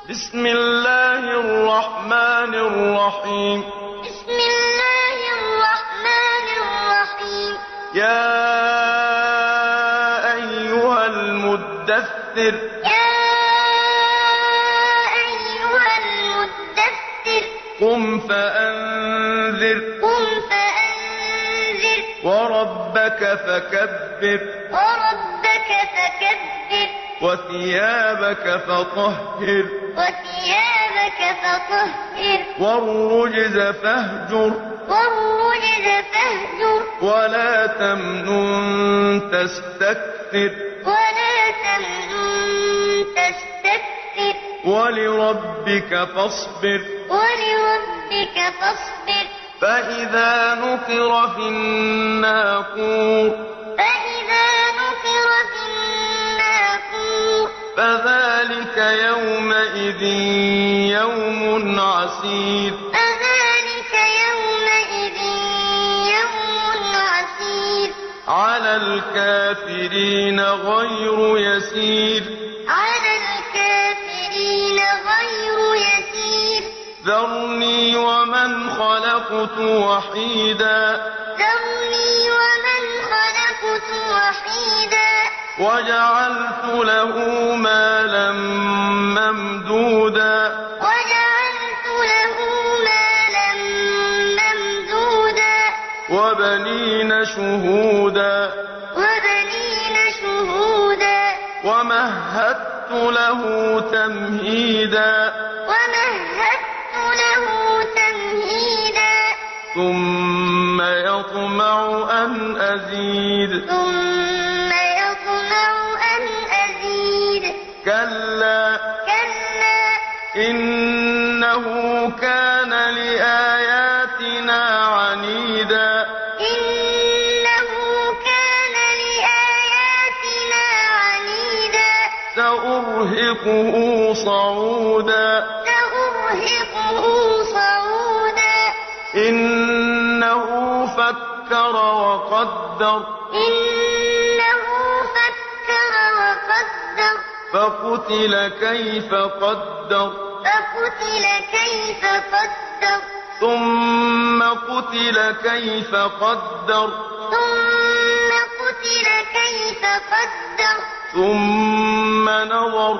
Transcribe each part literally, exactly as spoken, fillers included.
بسم الله الرحمن الرحيم بسم الله الرحمن الرحيم يا أيها المدثر يا أيها المدثر قم فأنذر قم فأنذر وربك فكبر وربك فكبر وثيابك فطهر وثيابك فطهر والرجز فاهجر والرجز فاهجر ولا تمنن تستكثر ولا تمنن تستكثر ولربك فاصبر ولربك فاصبر فإذا نقر في الناقور فإذا نقر في الناقور فذلك يومئذ يوم عسير فذلك يومئذ يوم عسير على الكافرين غير يسير على الكافرين غير يسير ذرني ومن خلقت وحيدا ذرني ومن خلقت وحيدا وجعلت له مالا ممدودا وجعلت له مالا ممدودا وبنين شهودا وبنين شهودا ومهدت له تمهيدا ومهدت له تمهيدا ثم يطمع أن أزيد ثم يطمع أن أزيد كلا كلا إنه كان لآياتنا عنيدا إنه كان لآياتنا عنيدا سأرهقه صعودا سأرهقه صعودا إنه فكر وقدر إنه فكر وقدر فقتل كيف قدر فقتل كيف قدر ثم قتل كيف قدر ثم قتل كيف قدر ثم نظر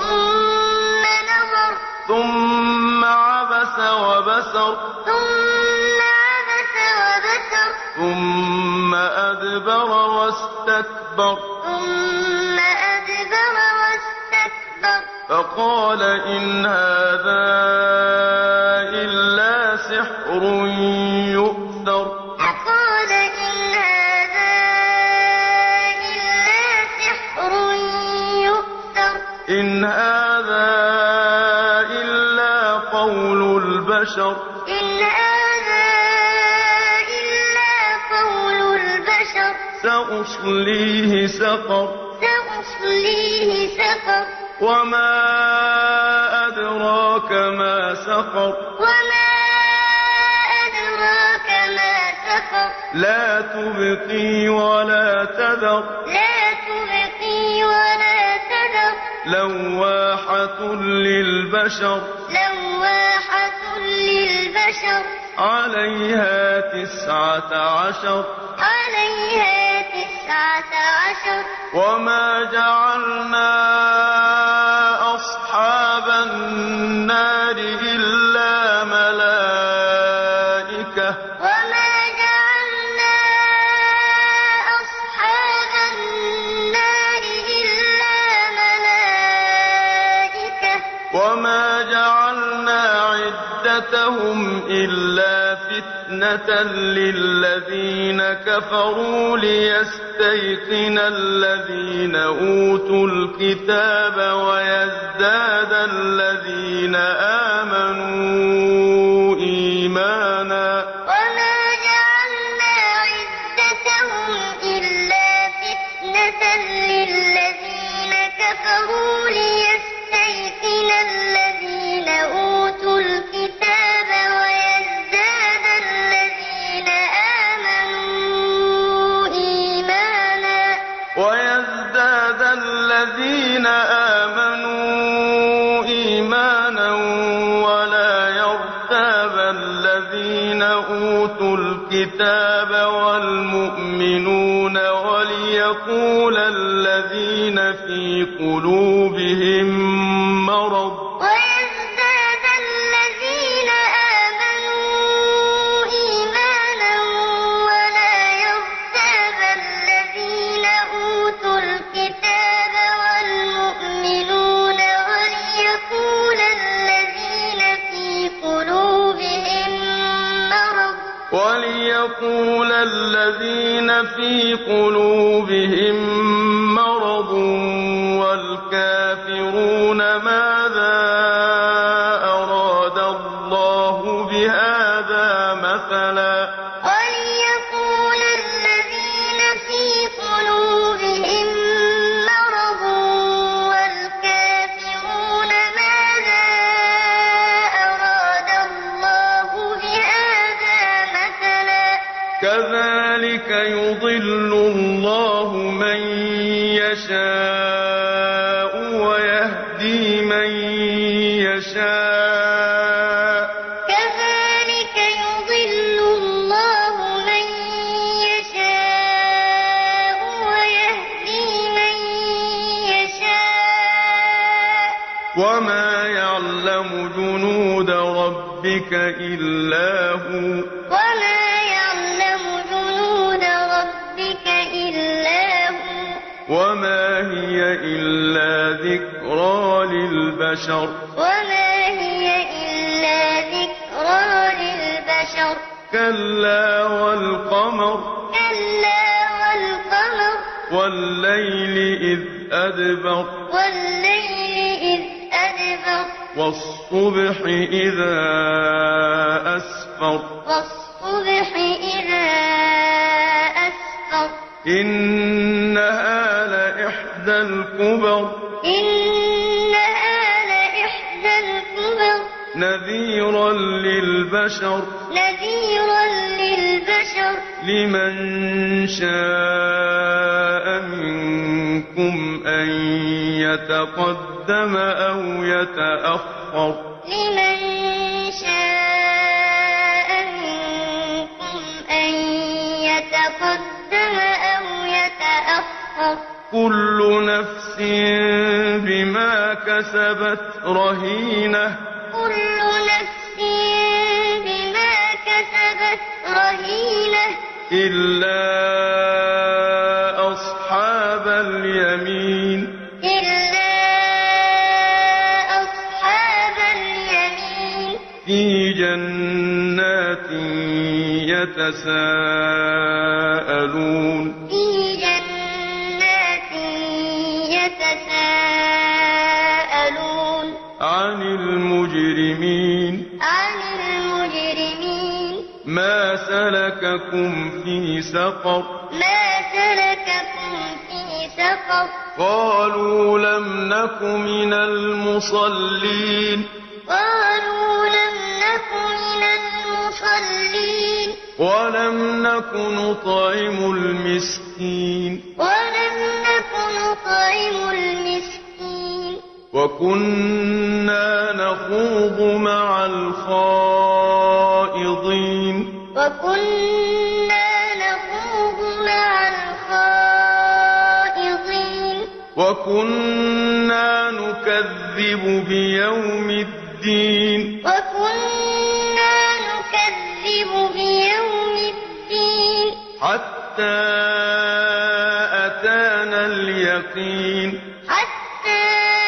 ثم نظر ثم عبس وبسر ثم عبس وبسر ثم أدبر واستكبر ثم أدبر واستكبر فقال إن هذا إلا سحر يؤثر فقال إن هذا إلا سحر يؤثر إن هذا إلا قول البشر إن هذا إلا قول البشر سأصليه سقر سأصليه سقر وما أدراك ما سقر وما أدراك ما سقر لا تبقي ولا تذر لا تبقي ولا تذر لواحة للبشر لواحة للبشر عليها تسعة عشر عليها تسعة عشر وما جعلنا أصحاب النار إلا ملائكة وما جعلنا أصحاب النار إلا ملائكة وما جعلنا عدتهم إلا فتنة للذين كفروا ليستيقن الذين أوتوا الكتاب ويزداد الذين آمنوا إيمانا وما جعلنا عدتهم إلا فتنة للذين كفروا ليستيقن الذين أوتوا الكتاب ويزداد الذين آمنوا إيمانا ويزداد الذين آمنوا إيمانا الذين أوتوا الكتاب والمؤمنون وليقول الذين في قلوبهم مرض ويزداد الذين آمنوا إيمانا ولا يرتاب الذين أوتوا الكتاب والمؤمنون وليقول الذين في قلوبهم مرض وليقول الذين في قلوبهم مرض والكافرون ماذا أراد الله بهذا مثلا وليقول الذين في قلوبهم مرض والكافرون ماذا أراد الله بهذا مثلا كذلك يضل الله من يشاء ويهدي من يشاء كذلك يضل الله من يشاء ويهدي من يشاء وما يعلم جنود ربك إلا هو وما يعلم جنود ربك إلا هو وما هي إلا ذكرى للبشر وما هي إلا ذكرى للبشر كلا والقمر كلا والقمر والليل إذ أدبر والليل إذ أدبر والصبح إذا أسفر والصبح إذا أسفر إنها لإحدى الكبر إنها لإحدى الكبر نذيرا للبشر نذيرا للبشر لمن شاء منكم أن يتقدم أو يتأخر لمن شاء منكم أن يتقدم أو يتأخر كل نفس بما كسبت رهينة كل نفس بما كسبت رهينة إلا أصحاب اليمين إلا أصحاب اليمين في جنات يتساءلون في جنات يتساءلون عن المجرمين عن المجرمين ما سلككم في سقر ما سلككم في سقر قالوا لم نك من المصلين قالوا لم نك من المصلين ولم نك نطعم المسكين ولم نك نطعم المسكين وكنا نخوض مع الخائضين وكنا نخوض مع الخائضين وكنا نكذب بيوم الدين وكنا نكذب بيوم الدين حتى أتانا اليقين حتى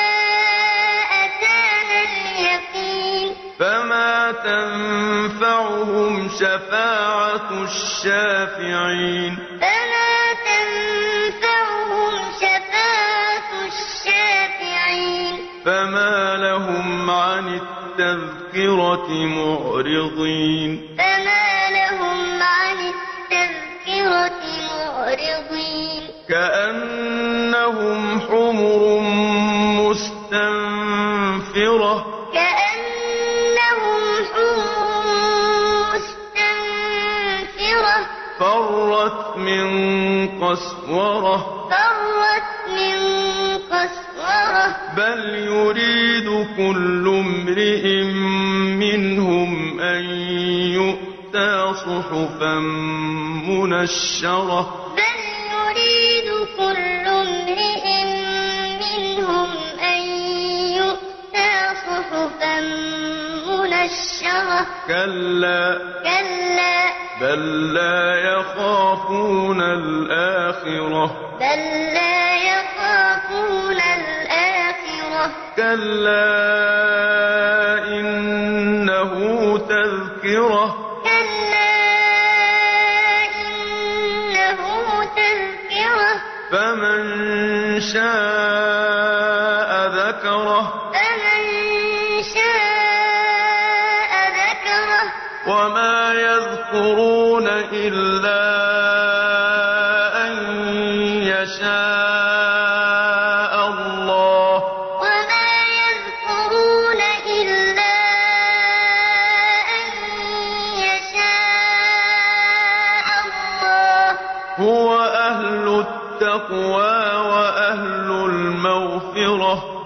أتانا اليقين فما تنفعهم شفاعة الشافعين فما تنفعهم شفاعة الشافعين فما لهم عن التذكرة معرضين فما لهم عن التذكرة معرضين كأنهم حمر مستنفرة كأنهم حمر مستنفرة فرت من قسورة فرت من قسورة بل يريد كل امرئ منهم أن يؤمن صحفا منشرة بل يريد كل امرئ منهم أن يؤتى صحفا منشرة كلا كلا بل لا يخافون الآخرة بل لا يخافون الآخرة كلا إنه تذكرة كلا إنه تذكرة فمن شاء ذكره فمن شاء ذكره وما يذكرون إلا أن يشاء الله وما يذكرون إلا أن يشاء الله هو أهل التقوى وأهل المغفرة